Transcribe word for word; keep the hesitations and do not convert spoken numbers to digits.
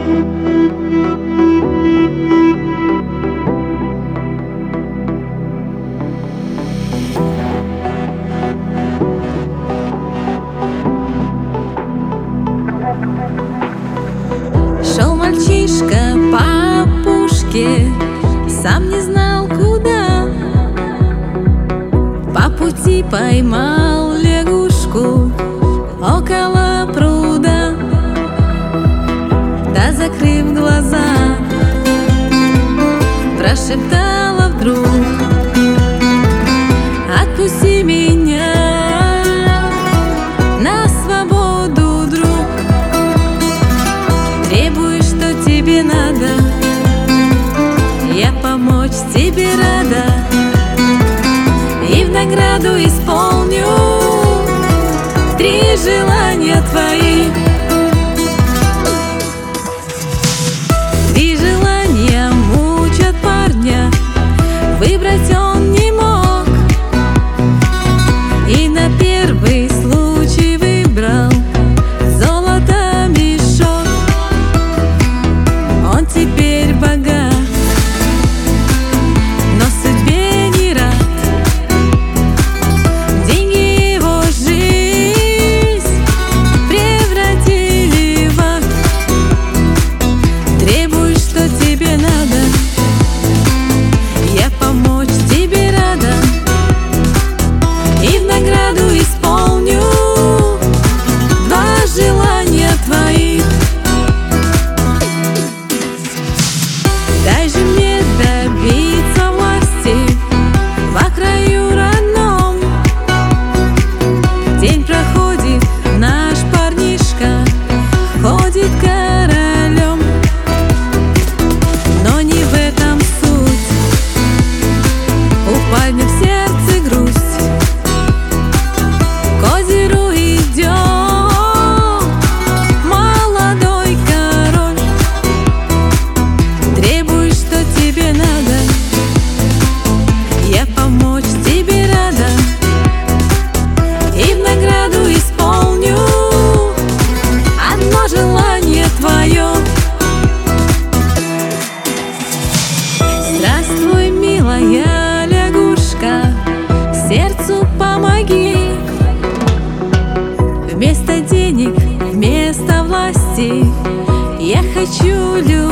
Шел мальчишка по опушке, сам не знал куда. По пути поймал лягушку около пруда. Да, закрыв глаза, прошептала вдруг: отпусти меня на свободу, друг. Требуешь, что тебе надо, я помочь тебе рада, и в награду исполню три желания твои. Три желания мучат парня, выбрать он не мог, и на первый случай выбрал золото мешок. Он теперь богат, но судьбе не рад. Деньги его жизнь превратили в ад. Требуешь, что тебе надо, я помочь тебе рада, и в награду исполню два желания твоих. Дай же мне добиться власти во краю родном. День проходит, наш парнишка ходит королем. Но не в этом суть, у парня в сердце грусть. К озеру идет молодой король. Требуешь, что тебе надо, я помочь тебе рада, и в награду исполню одно желание твое. Здравствуй, милая лягушка, сердцу помоги. Вместо денег, вместо власти я хочу любви.